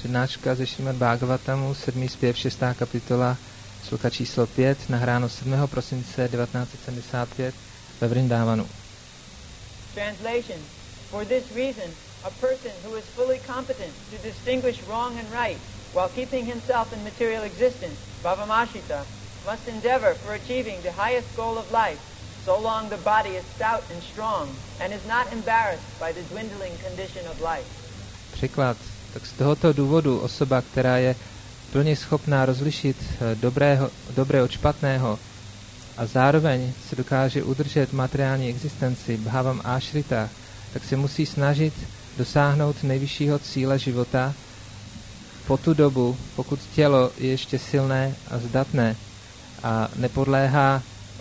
Přednáška ze Šrimad Bhagavatamu, 7. zpěv, 6. kapitola, sloka číslo 5, nahráno 7. prosince 1975 ve Vrindávanu. Translation. For this reason, a person who is fully competent to distinguish wrong and right while keeping himself in material existence, bhavamashita, must endeavor for achieving the highest goal of life, so long the body is stout and strong and is not embarrassed by the dwindling condition of life. Překlad. Tak z tohoto důvodu osoba, která je plně schopná rozlišit dobré od špatného a zároveň se dokáže udržet materiální existenci bhavam ashrita, tak se musí snažit dosáhnout nejvyššího cíle života po tu dobu, pokud tělo je ještě silné a zdatné a nepodléhá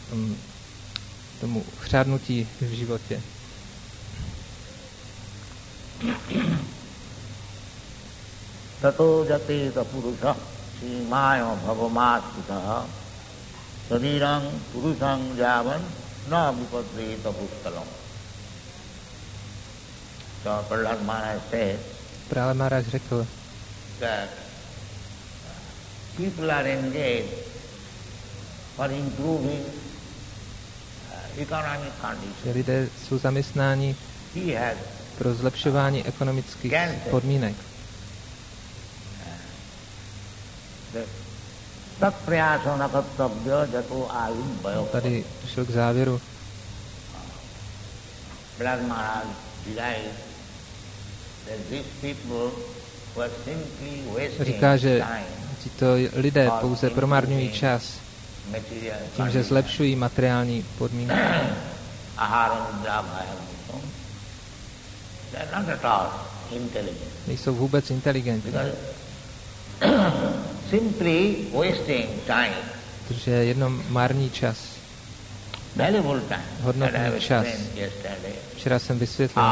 tomu chřadnutí v životě. Tato jateta purusha simaya bhavamāsritah sarirang purusang javan na vipadrita pustalam. So Prahlad Maharaj said Prahlad Maharaj řekl, that people are engaged for improving economic conditions. že lidé jsou zaměstnáni pro zlepšování ekonomických podmínek. Tady došel k závěru. Říká, že tito lidé pouze promarňují čas tím, že zlepšují materiální podmínky. Nejsou vůbec inteligentní. Simply wasting time. Protože je jenom marný čas. Valuable time. Hodnotný čas. Včera jsem vysvětlil,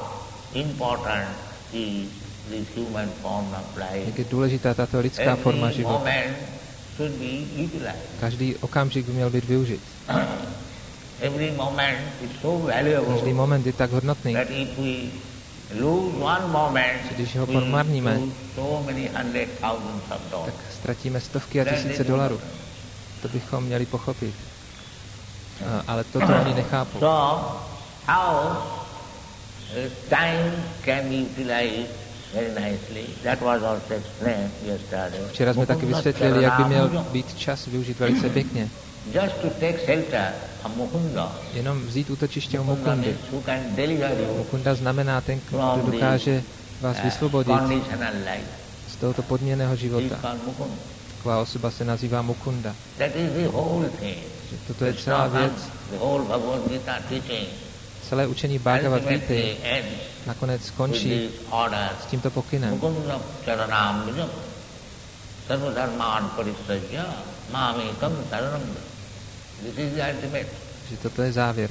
jak je důležitá tato lidská forma života. Každý okamžik by měl být využit. Každý moment je tak hodnotný, že když ho promarníme, tak ztratíme stovky a tisíce dolarů. To bychom měli pochopit. Ale toto oni nechápou. Včera jsme taky vysvětlili, jak by měl být čas využít velice pěkně. Jenom vzít útočiště u Mukundy. Mukunda znamená ten, kdo dokáže vás vysvobodit z tohoto podmíněného života. Taková osoba se nazývá Mukunda. Toto je celá věc. Celé učení Bhagavad Gīty nakonec skončí s tímto pokynem. Že toto je závěr.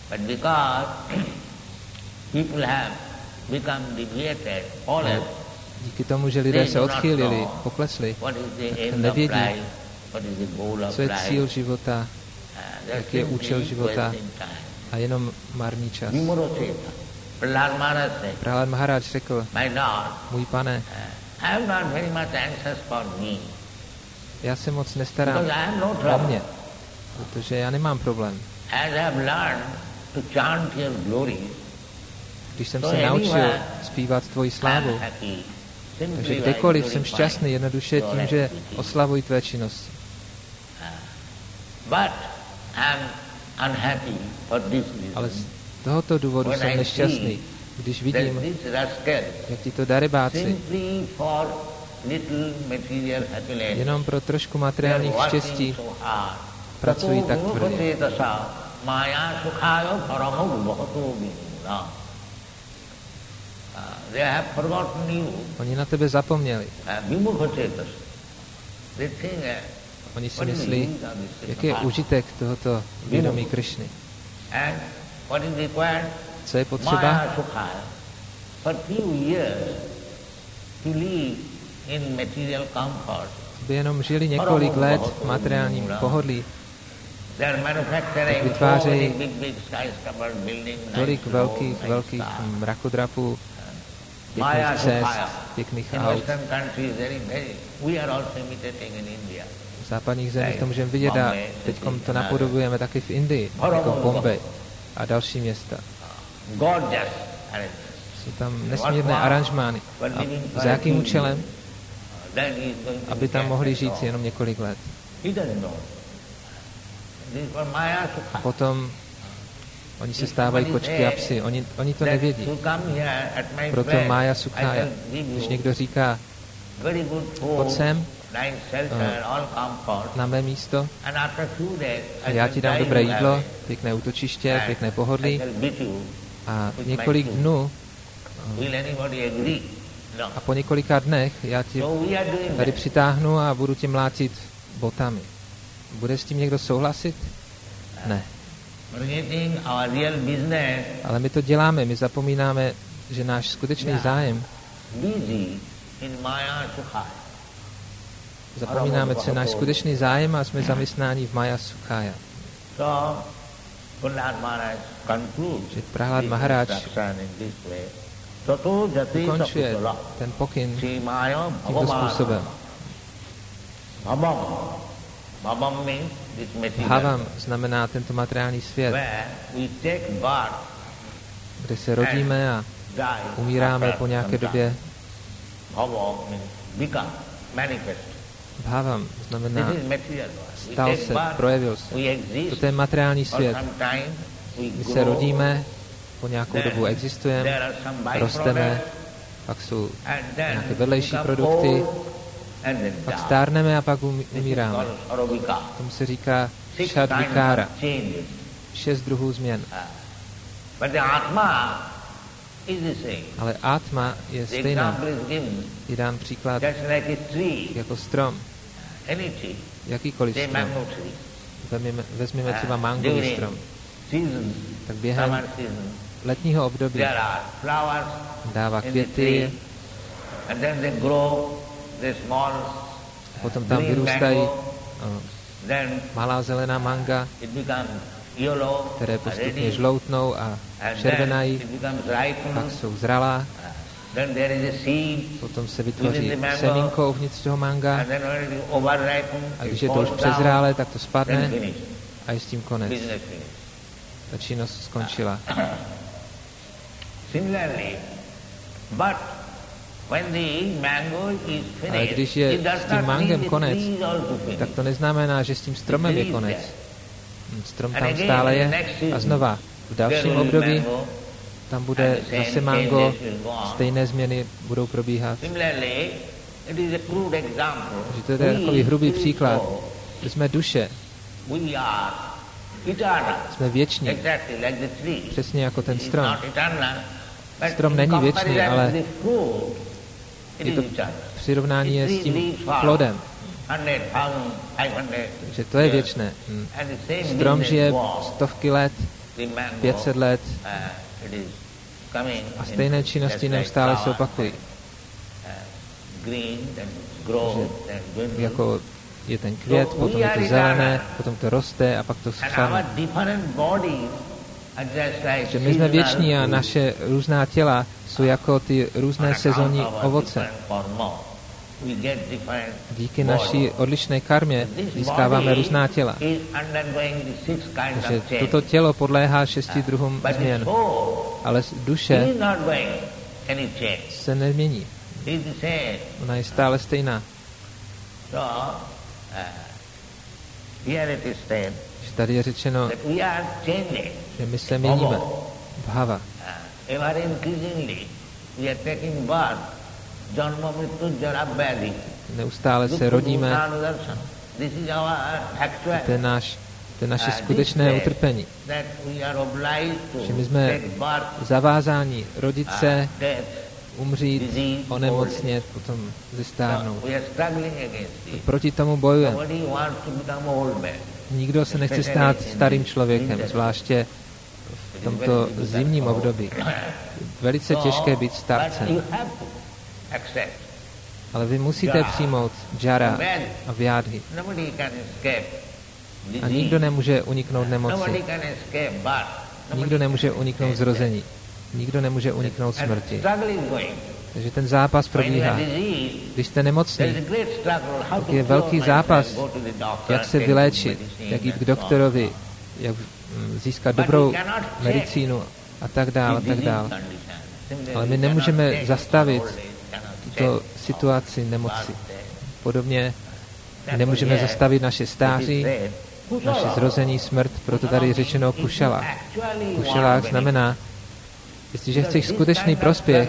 Díky tomu, že lidé se odchýlili, poklesli, tak nevědí, co je cíl života, jaký je účel života a jenom marný čas. Prahlad Maharaj řekl, můj pane, já se moc nestarám o mě, protože já nemám problém. Když jsem se naučil zpívat tvoji slávu, takže kdekoliv jsem šťastný jednoduše tím, že oslavuji tvé činnosti. Ale z tohoto důvodu jsem nešťastný, když vidím, jak tito darebáci jenom pro trošku materiálních štěstí pracují tak tvrdě. Oni na tebe zapomněli. Oni si myslí, jaký je užitek tohoto vědomí Krišny. Co je potřeba? Aby jenom žili několik let v materiálním pohodlí, tak vytvářejí tolik velkých mrakodrapů, Maya pěkných to cest, fire. pěkných In aut. Western countries, we are also imitating in India. V západních zemích to můžeme vidět a teď to napodobujeme taky v Indii, jako Bombay a další města. Gorgeous arrangements. Jsou tam nesmírné aranžmány. A za jakým účelem? Then he is going to Aby tam get mohli that žít dog. jenom několik let. He doesn't know. This is for Maya Sukha. Potom oni se stávají kočky a psy. Oni to nevědí. To come here at my Proto place, Maya I Sukhája. can give Když you někdo říká, very good pojď food, sem nice shelter, all comfort. na mé místo, And after 2 days, a já ti dám dobré jídlo, pěkné útočiště, pěkné pohodlí a několik dnů Will anybody agree? No. a po několika dnech já ti So we are doing tady that. přitáhnu a budu tě mlátit botami. Bude s tím někdo souhlasit? Ne. Forgetting our real business, Ale my to děláme, my zapomínáme, že náš skutečný zájem, busy in Maya Sukha. zapomínáme, co je náš skutečný zájem a jsme zaměstnáni v Maya Sukhája. So, Prahlad Maharaj concludes Že Prahlad Maharaj instruction in this way. Tato jati ukončuje saputala. ten pokyn Sri Maya tímto způsobem. Bhavam. Bhavam means this material. Bhavam znamená tento materiální svět, Where we take birth, kde se rodíme a die, umíráme after po nějaké some time. době. Bhava means become, manifest. Bhavam znamená This is material world. We stal take se, birth, projevil se. we exist. Toto je materiální For svět. some time, we My se grow. rodíme, po nějakou dobu existujeme, There are some rosteme, byproducts, pak jsou and then nějaké vedlejší become produkty, old, and then pak die. stárneme a pak This is umíráme. called Saravika. Tomu se říká 6 šat kinds vikára, of changes. 6 druhů změn. But the Atma is the same. Ale Atma je The stejná. example is given Je dám příklad just like a tree, jako strom, any tree, jakýkoliv say strom. mango tree. Vezměme třeba mangový During strom. season, Tak během summer season, letního období there are flowers dává in the tree, květy, and then they grow, the small potom tam green vyrůstají mango, then malá zelená manga, it becomes yellow, které postupně ready, žloutnou a and then červenají, it becomes pak ripened, jsou zralá, then there is a seed, potom se within vytvoří the mango, semínko uvnitř toho manga and then when it is overripened, a it když je to falls už down, přezrálé, tak to then spadne finish, a je s tím konec. business finish. Ta činnost skončila. Similarly, but when the mango is Ale finished, když je it does s tím not mangem mean the konec, tree is also finished. tak to neznamená, že s tím stromem je konec. Strom tam stále je a znova v dalším období tam bude zase mango, stejné změny budou probíhat. Similarly, it is a crude example. Takže to je takový hrubý příklad. My jsme duše, We are eternal, jsme věční, exactly like the tree. přesně jako ten It is strom. not eternal, but Strom in není věčný, comparison ale with the fruit, it je is to eternal. přirovnání je The s tree tím leaves fall, plodem, 100,000, 500 že to je years. věčné. And the same Strom business žije was stovky let, the mango, 500 let it is coming a in stejné činnosti just like neustále se flower, opakují. green, then grow, then dwindle. Jako je ten květ, potom je to zelené, potom to roste a pak to And our schladne. different bodies are just like Že my jsme věční a seasonal naše různá těla jsou jako ty různé fruit. sezónní On account of our ovoce. different karma, we get different Díky bodies. naší odlišné karmě This získáváme body různá těla. is undergoing the 6 kinds Takže of change. toto tělo podléhá 6 druhům But the změn, soul ale duše is not going any change. se nemění. It is the same. Ona je stále stejná. So, here it is said Že tady je řečeno, that we are changing. že my se měníme. Bhava. Ever increasingly, we are taking birth. Janma mrityu jara vyadhi. Neustále se rodíme. This is our actual. To je naše skutečné utrpení. That we are obliged to Že my jsme take birth, zavázáni rodit se, death. umřít, onemocnět, potom zestárnout. We are struggling against it. Proti tomu bojujeme. Nobody wants to become old man. Nikdo se nechce stát starým člověkem, zvláště v tomto zimním období. Velice těžké být But starcem. you have to accept. Ale vy musíte přijmout džara a vyádhy. Nobody can escape A disease. nikdo nemůže uniknout Nobody nemoci. can escape birth. Nikdo nemůže uniknout zrození. Nikdo nemůže uniknout And smrti. struggle is going. Takže ten zápas probíhá. Když jste nemocný, tak je velký zápas, jak se vyléčit, jak jít k doktorovi, jak získat dobrou medicínu a tak dále, a tak dále. Ale my nemůžeme zastavit tuto situaci nemoci. Podobně nemůžeme zastavit naše stáří, naše zrození, smrt, proto tady je řečeno kušalák. Kušalák znamená, jestliže chceš skutečný prospěch,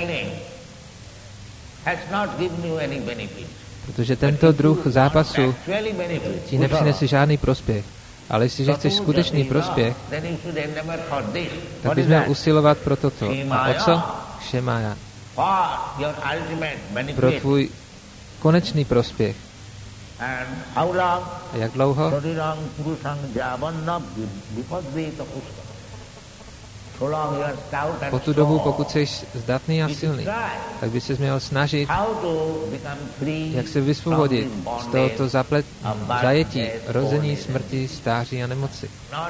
protože tento druh zápasu ti nepřinese žádný prospěch. Ale jestliže chceš skutečný prospěch, tak bys měl usilovat pro toto. A o co? Kšemája. Pro tvůj konečný prospěch. A jak dlouho? Po tu dobu, pokud jsi zdatný a silný, tak by se měl snažit, jak se vysvobodit z tohoto zajetí, rození, smrti, stáří a nemoci.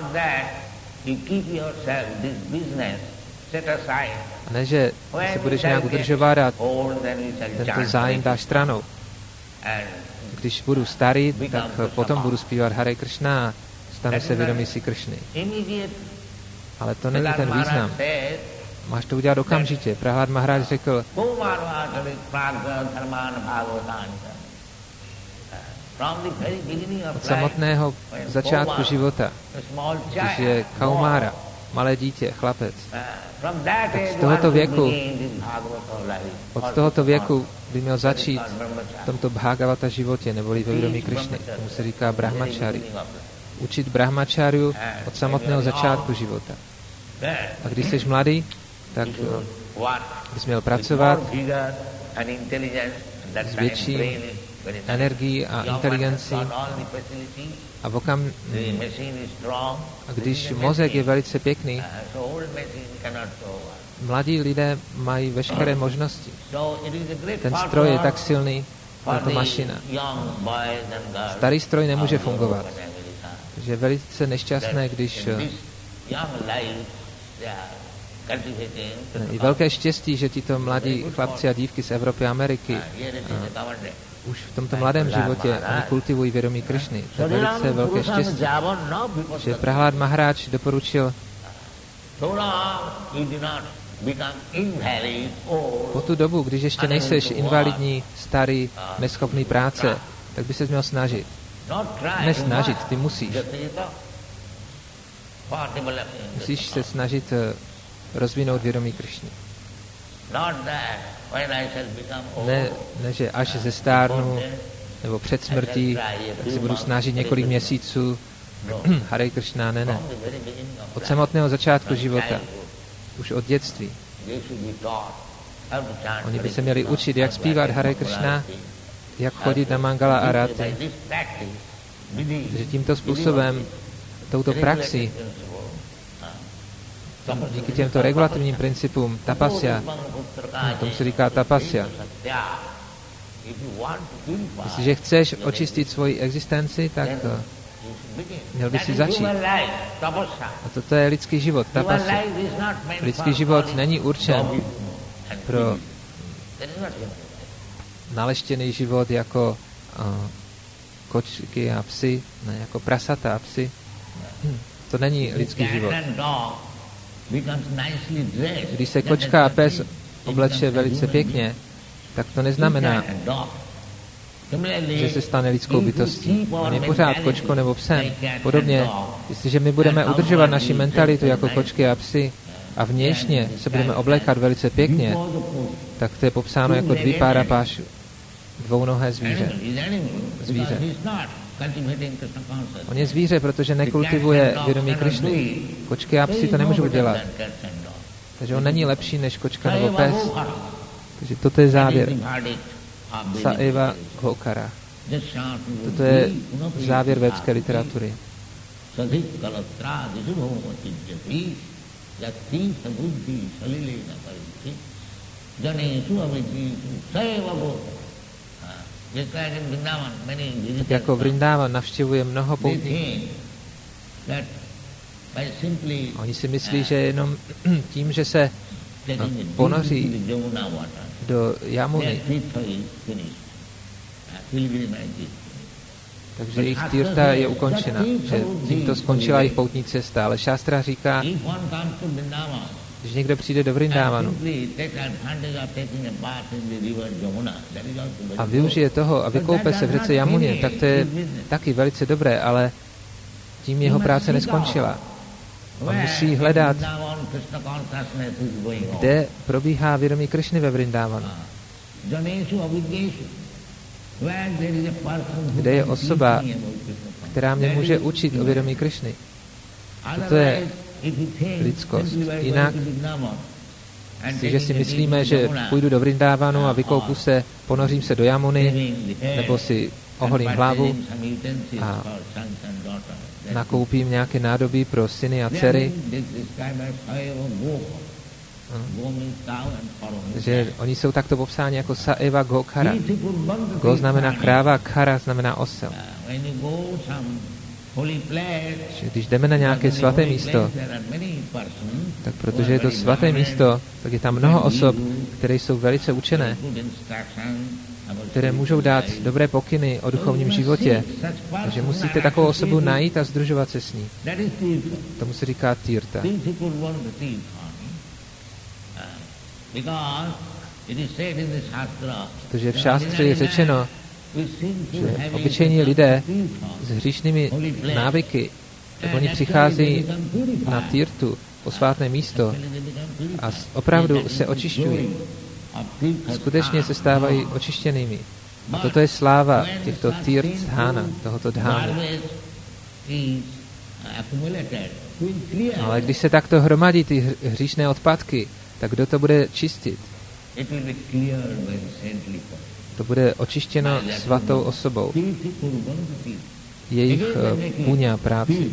A ne, že se budeš nějak udržovat a tento zájem dáš stranou. Když budu starý, tak potom budu zpívat Hare Krishna a stanu se vědomí si Krishny. Ale to není ten význam. Máš to udělat okamžitě. Prahlad Maharaj řekl, od samotného začátku života, když je Kaumara, malé dítě, chlapec, tak od tohoto věku by měl začít v tomto Bhagavata životě, neboli ve vědomí Krishny. Tomu se říká brahmachari. Učit brahmachariu od samotného začátku života. A když jsi mladý, tak bys měl pracovat s větší energií a inteligencí a a když mozek je velice pěkný, mladí lidé mají veškeré možnosti. Ten stroj je tak silný, tato mašina. Starý stroj nemůže fungovat. Takže je velice nešťastné, když je velké štěstí, že tito mladí chlapci a dívky z Evropy a Ameriky už v tomto mladém životě oni kultivují vědomí Krishny. To je velice velké štěstí, že Prahlad Maharaj doporučil po tu dobu, když ještě nejseš invalidní, starý, neschopný práce, tak by ses měl snažit. Nesnažit, ty musíš. Musíš se snažit rozvinout vědomí Krishny. Ne, že až zestárnu nebo před smrtí, tak se budu snažit několik měsíců. Hare Krishna, ne. Od samotného začátku života, už od dětství. Oni by se měli učit, jak zpívat Hare Krishna, jak chodit na Mangala Arati. Takže tímto způsobem, touto praxi, díky těmto regulativním principům tapasya, tomu se říká tapasya. Jestliže chceš očistit svoji existenci, tak měl by si začít. A toto je lidský život, tapasya. Lidský život není určen pro naleštěný život jako kočky a psy, ne jako prasata a psy. To není lidský život. Když se kočka a pes obleče velice pěkně, tak to neznamená, že se stane lidskou bytostí. On je pořád kočkou nebo psem. Podobně, jestliže my budeme udržovat naši mentalitu jako kočky a psy a vnějšně se budeme oblékat velice pěkně, tak to je popsáno jako dvipára pášu, dvounohé zvíře. On je zvíře, protože nekultivuje vědomí Krishny. Kočky a psi to nemůžou dělat. Takže on není lepší než kočka nebo pes. Takže toto je závěr. Sa eva gokara. Toto je závěr védské literatury. Tak jako Vrindavan navštěvuje mnoho poutníků. Oni si myslí, že jenom tím, že se ponoří do Jamuny. Takže jejich tirta je ukončena, že tímto skončila jejich poutní cesta. Ale šástra říká, když někdo přijde do Vrindávanu a využije toho a vykoupe se v řece Jamuně, tak to je taky velice dobré, ale tím jeho práce neskončila. On musí hledat, kde probíhá vědomí Krišny ve Vrindávanu. Kde je osoba, která mě může učit o vědomí Krišny. To je lidskost. Jinak, jestliže si myslíme, že půjdu do Vrindávanu a vykoupu se, ponořím se do Jamuny, nebo si oholím hlavu a nakoupím nějaké nádobí pro syny a dcery, že oni jsou takto popsáni jako Saeva Gokara. Go znamená kráva, Kara znamená osel. Když jdeme na nějaké svaté místo, tak protože je to svaté místo, tak je tam mnoho osob, které jsou velice učené, které můžou dát dobré pokyny o duchovním životě. Takže musíte takovou osobu najít a sdružovat se s ní. Tomu se říká tirta. Protože v šástře je řečeno, že obyčejní lidé s hříšnými návyky, tak oni přichází na tirtu, posvátné místo a opravdu se očišťují. Skutečně se stávají očištěnými. A toto je sláva těchto tirt dhána, tohoto dhánu. Ale když se takto hromadí ty hříšné odpadky, tak kdo to bude čistit? To bude očištěno svatou osobou. Jejich puňa, práci.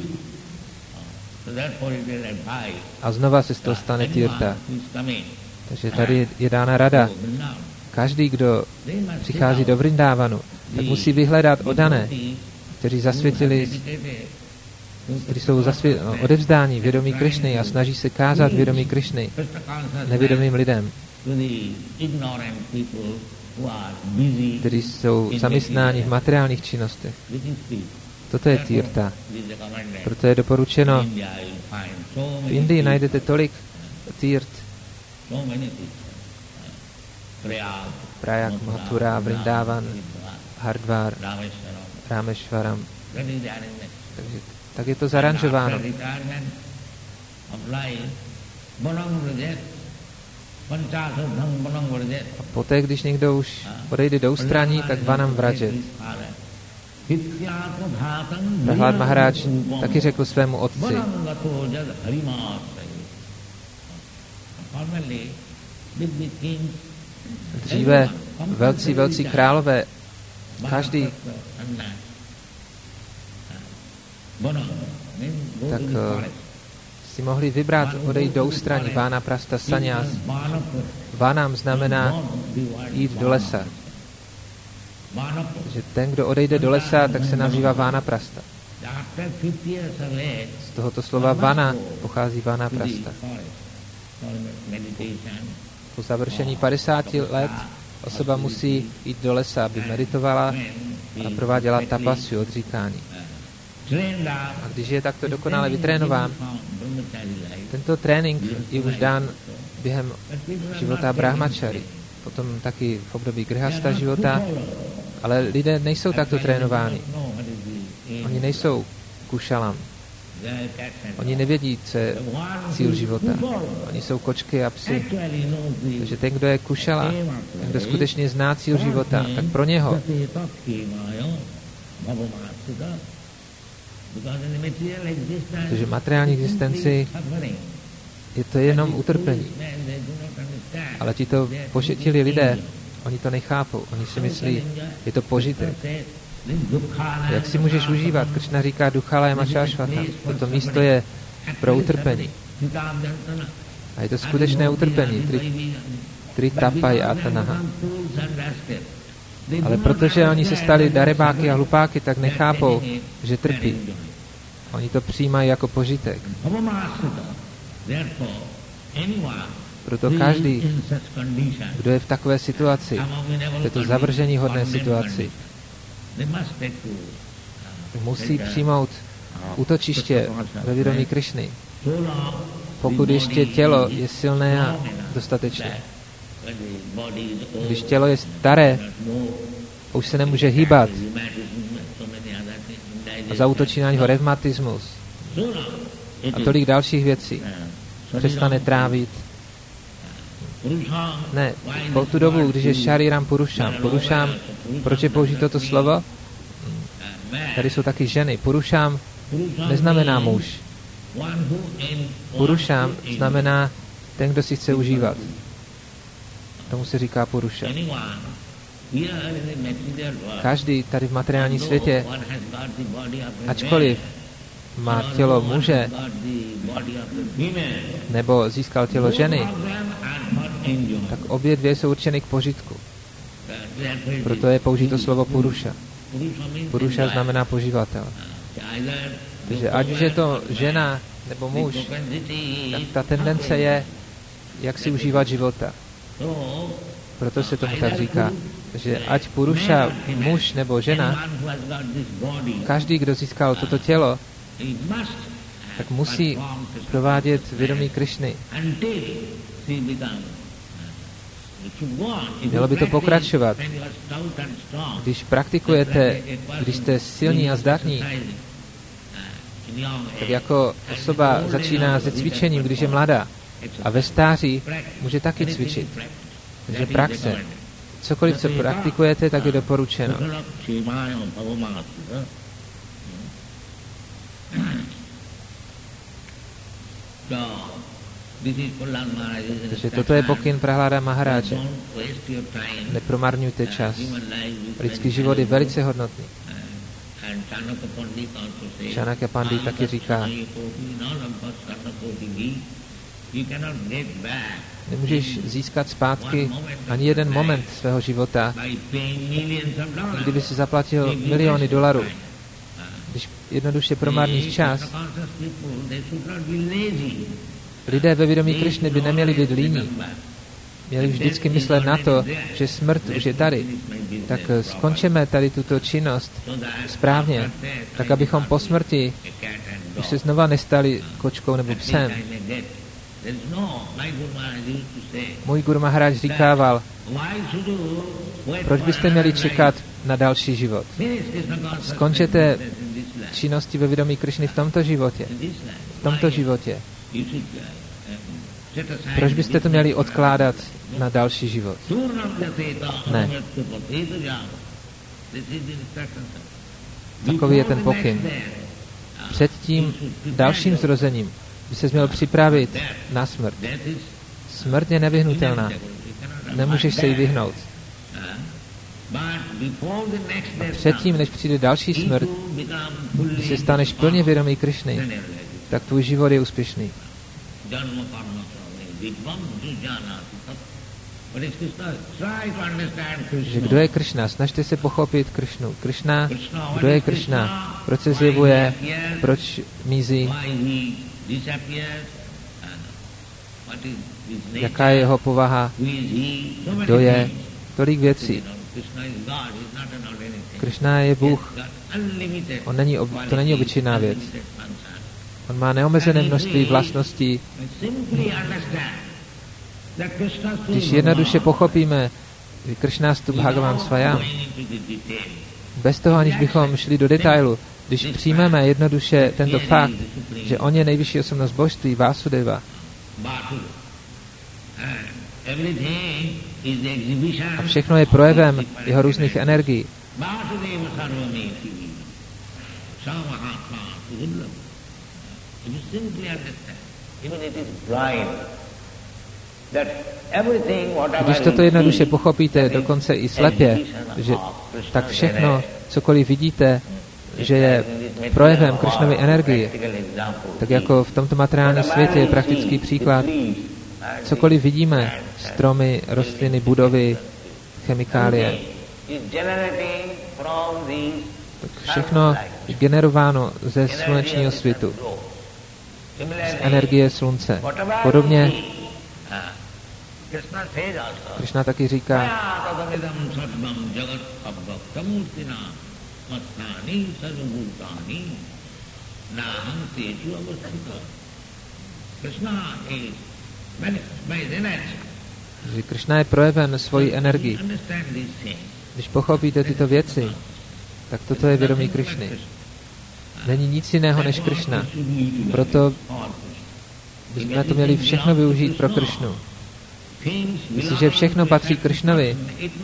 A znova se z toho stane tirta. Takže tady je dána rada. Každý, kdo přichází do Vrindávanu, tak musí vyhledat odané, kteří zasvětili, kteří jsou odevzdáni vědomí Krišny a snaží se kázat vědomí Krišny nevědomým lidem, kteří jsou zaměstnáni v materiálních činnostech. Toto je tirta. Proto je doporučeno, v Indii najdete tolik tirt, Prayag, Mathura, Vrindavan, Hardwar, Rameshwaram. Takže tak je to zaranžováno. A poté, když někdo už odejde do ústraní, tak Vanam Vrajet. Prahlad Maharaj taky řekl svému otci, dříve velcí králové, každý tak si mohli vybrat odejít do ústraní, Vánaprasta Sanyas. Vánam znamená jít do lesa. Že ten, kdo odejde do lesa, tak se nazývá Vánaprasta. Z tohoto slova Vana pochází Vánaprasta. Po završení 50 let osoba musí jít do lesa, aby meditovala a prováděla tapasy, odříkání. A když je takto dokonale vytrénován, tento trénink je už dán během života brahmačary, potom taky v období grihasta života, ale lidé nejsou takto trénováni. Oni nejsou kušalam. Oni nevědí, co je cíl života. Oni jsou kočky a psy. Takže ten, kdo je kušala, ten, kdo skutečně zná cíl života, tak pro něho protože materiální existenci je to jenom utrpení. Ale tito pošetilí lidé, oni to nechápou. Oni si myslí, je to požitek. Jak si můžeš užívat? Kršna říká Duchala je mačášvata. Toto místo je pro utrpení. A je to skutečné utrpení. Tritapaj atanaha. Ale protože oni se stali darebáky a hlupáky, tak nechápou, že trpí. Oni to přijímají jako požitek. Proto každý, kdo je v takové situaci, v této zavrženíhodné situaci, musí přijmout útočiště ve vědomí Krišny. Pokud ještě tělo je silné a dostatečné. Když tělo je staré, už se nemůže hýbat a zaútočí na něho revmatismus a tolik dalších věcí, přestane trávit. Ne, po tu dobu, když je Šariram Purušam. Purušam, proč je použít toto slovo? Tady jsou taky ženy. Purušam neznamená muž. Purušam znamená ten, kdo si chce užívat. Tomu se říká Puruša. Každý tady v materiálním světě, ačkoliv má tělo muže, nebo získal tělo ženy, tak obě dvě jsou určeny k požitku. Proto je použito slovo Puruša. Puruša znamená poživatel. Takže ať už je to žena nebo muž, tak ta tendence je, jak si užívat života. Proto se tomu tak říká, že ať Puruša, muž nebo žena, každý, kdo získal toto tělo, tak musí provádět vědomí Krišny. Mělo by to pokračovat. Když praktikujete, když jste silní a zdatní, tak jako osoba začíná se cvičením, když je mladá, a ve stáří může taky cvičit. Takže praxe. Cokoliv, co praktikujete, tak je doporučeno. Takže toto je pokyn Prahláda Maharáže. Nepromarňujte čas. Lidský život je velice hodnotný. Čanakya Pandit taky říká, nemůžeš získat zpátky ani jeden moment svého života, kdyby si zaplatil miliony dolarů. Když jednoduše promarníš čas, lidé ve vědomí Krišny by neměli být líní. Měli vždycky myslet na to, že smrt už je tady. Tak skončeme tady tuto činnost správně, tak abychom po smrti už se znova nestali kočkou nebo psem. Můj Guru Maharaj říkával, proč byste měli čekat na další život? Skončete činnosti ve vědomí Krišny v tomto životě. V tomto životě. Proč byste to měli odkládat na další život? Ne. Takový je ten pokyn. Před tím dalším zrozením by se měl připravit na smrt. Smrt je nevyhnutelná. Nemůžeš se jí vyhnout. Předtím, než přijde další smrt, když se staneš plně vědomý Krišny, tak tvůj život je úspěšný. Že kdo je Krišna? Snažte se pochopit Krišnu. Krišna, kdo je Krišna? Proč se zjevuje? Proč mizí? Jaká je jeho povaha? Kdo je? Tolik věcí. Krišna je Bůh. To není obyčejná věc. On má neomezené množství vlastností. Když jednoduše pochopíme, že Kršnástu Bhagavan Svayam, bez toho, aniž bychom šli do detailu, když přijmeme jednoduše tento fakt, že on je nejvyšší osobnost božství, Vásudeva, a všechno je projevem jeho různých energií, když toto jednoduše pochopíte, dokonce i slepě, že tak všechno, cokoliv vidíte, že je projevem Kršnovy energie, tak jako v tomto materiálním světě je praktický příklad, cokoliv vidíme, stromy, rostliny, budovy, chemikálie, tak všechno je generováno ze slunečního svitu, z energie slunce. Podobně Krishna taky říká, že Krishna je projevem svojí energii. Když pochopíte tyto věci, tak toto je vědomí Krishny. Není nic jiného než Krishna. Proto bychom to měli všechno využít pro Krishnu. Jestliže všechno patří Krishnovi,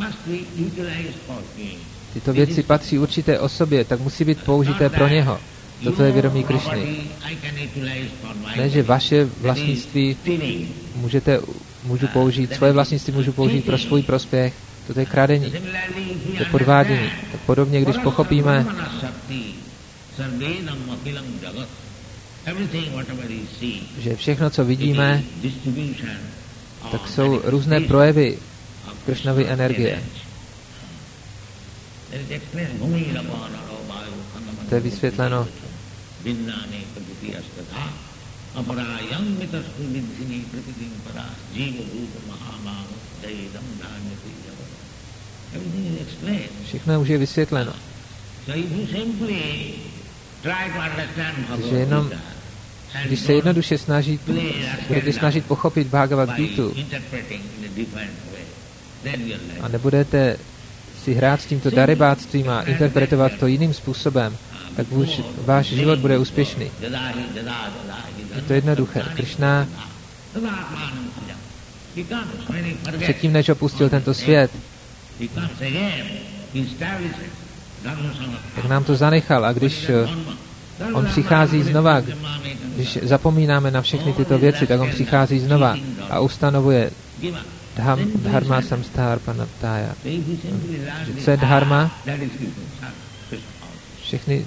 tyto věci patří určité osobě, tak musí být použité pro něho. Toto je vědomí Krishny. Ne, že vaše vlastnictví můžu použít, svoje vlastnictví můžu použít pro svůj prospěch. Toto je kradení, to je podvádění. Tak podobně, když pochopíme, že všechno, co vidíme, tak jsou různé projevy Krishnovy energie. To je vysvětleno všechno už je vysvětleno. Takže jenom, když se jednoduše budete snažit pochopit Bhagavad Gítu a nebudete si hrát s tímto darebáctvím a interpretovat to jiným způsobem, tak váš život bude úspěšný. Je to jednoduché. Krishna předtím, než opustil tento svět, tak nám to zanechal. A když on přichází znova, když zapomínáme na všechny tyto věci, tak on přichází znova a ustanovuje dharma samstharpanaptája. Co je dharma? Všechny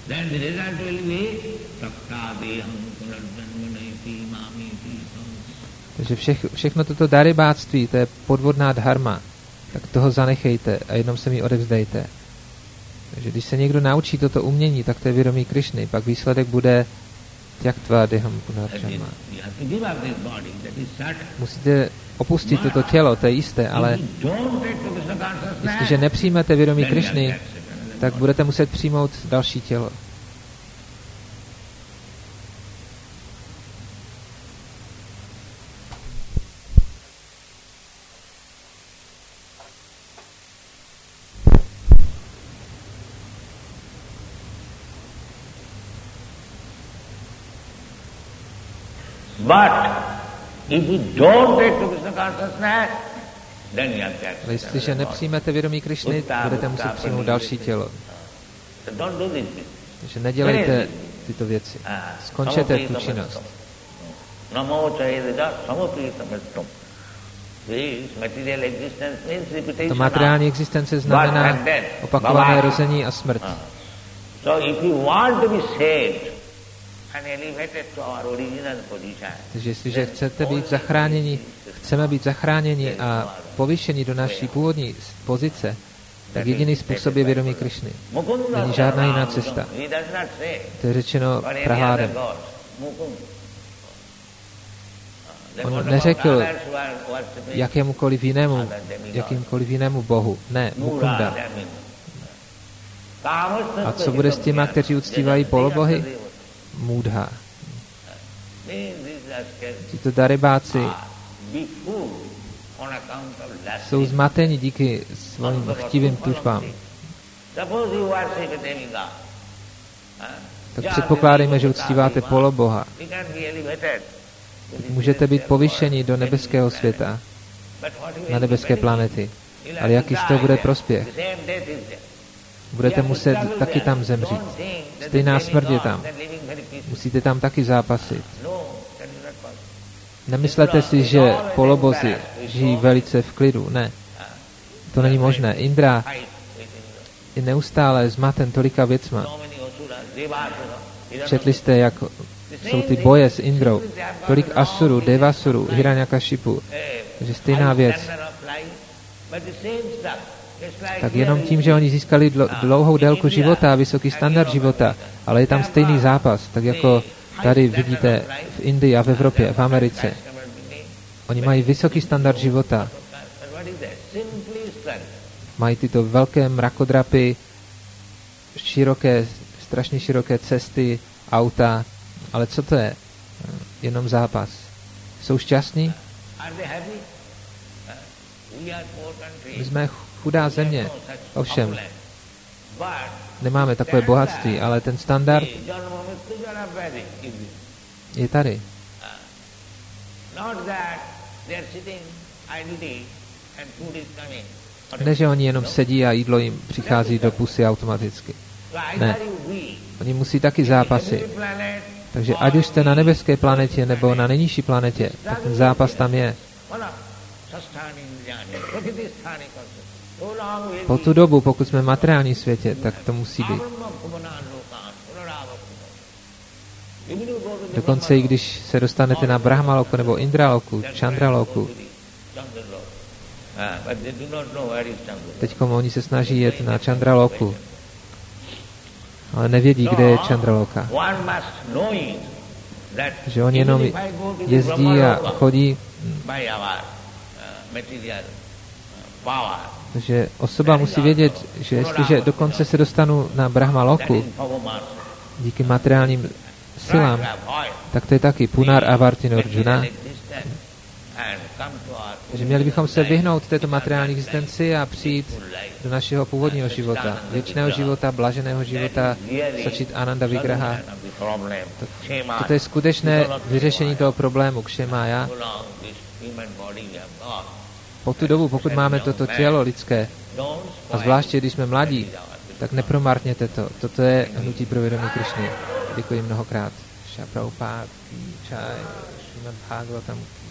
takže všechno toto darebáctví, to je podvodná dharma, tak toho zanechejte a jenom se mi odevzdejte. Takže když se někdo naučí toto umění, tak to je vědomí Krishny, pak výsledek bude tyaktva deham punarjanma. Musíte opustit toto tělo, to je jisté, ale jestliže nepřijmete vědomí Krishny, tak budete muset přijmout další tělo. But if you don't take to Krishna consciousness, then you have to accept. Ale jestliže nepřijmete vědomí Krishny, budete muset přijmout další tělo. Takže nedělejte tyto věci. Skončete tu činnost. To materiální existence znamená opakované rození a smrt. Takže jestliže chceme být zachráněni a povýšeni do naší původní pozice, tak jediný způsob je vědomí Krishny. Není žádná jiná cesta. To je řečeno Prahládem. On neřekl jakýmkoliv jinému bohu. Ne, Mukunda. A co bude s těma, kteří uctívají polobohy? Můdha. Tito darebáci jsou zmateni díky svým chtivým tužbám. Tak předpokládejme, že uctíváte poloboha. Tak můžete být povýšeni do nebeského světa, na nebeské planety. Ale jaký z toho bude prospěch? Budete muset taky tam zemřít. Stejná smrt je tam. Musíte tam taky zápasit. Nemyslete si, že polobozi žijí velice v klidu. Ne. To není možné. Indra je neustále zmaten tolika věcma. Četli jste, jak jsou ty boje s Indrou. Tolik asurů, devasurů, Hiranyakashipu. Takže stejná věc. Tak jenom tím, že oni získali dlouhou délku života a vysoký standard života, ale je tam stejný zápas, tak jako tady vidíte v Indii a v Evropě, v Americe. Oni mají vysoký standard života. Mají tyto velké mrakodrapy, strašně široké cesty, auta, ale co to je? Jenom zápas. Jsou šťastní? My jsme chudá země, ovšem. Nemáme takové bohatství, ale ten standard je tady. Ne, že oni jenom sedí a jídlo jim přichází do pusy automaticky. Ne. Oni musí taky zápasy. Takže ať už jste na nebeské planetě nebo na nejnižší planetě, tak ten zápas tam je. Po tu dobu, pokud jsme v materiálním světě, tak to musí být. Dokonce i když se dostanete na Brahmaloku nebo Indraloku, Chandraloku, teďkom oni se snaží jet na Chandraloku, ale nevědí, kde je Chandraloka. Že oni jenom jezdí a chodí. Takže osoba musí vědět, že jestliže dokonce se dostanu na Brahmaloku díky materiálním silám, tak to je taky Punar Avartin Arjuna. Takže měli bychom se vyhnout této materiální existenci a přijít do našeho původního života, věčného života, blaženého života, Sačit Ananda Vigraha. Toto je skutečné vyřešení toho problému Kšemája. Po tu dobu, pokud máme toto tělo lidské, a zvláště když jsme mladí, tak nepromarněte to. Toto je hnutí pro vědomí Krišny. Děkuji mnohokrát. Šra Prabhupád ki jai, Srimad Bhagavatam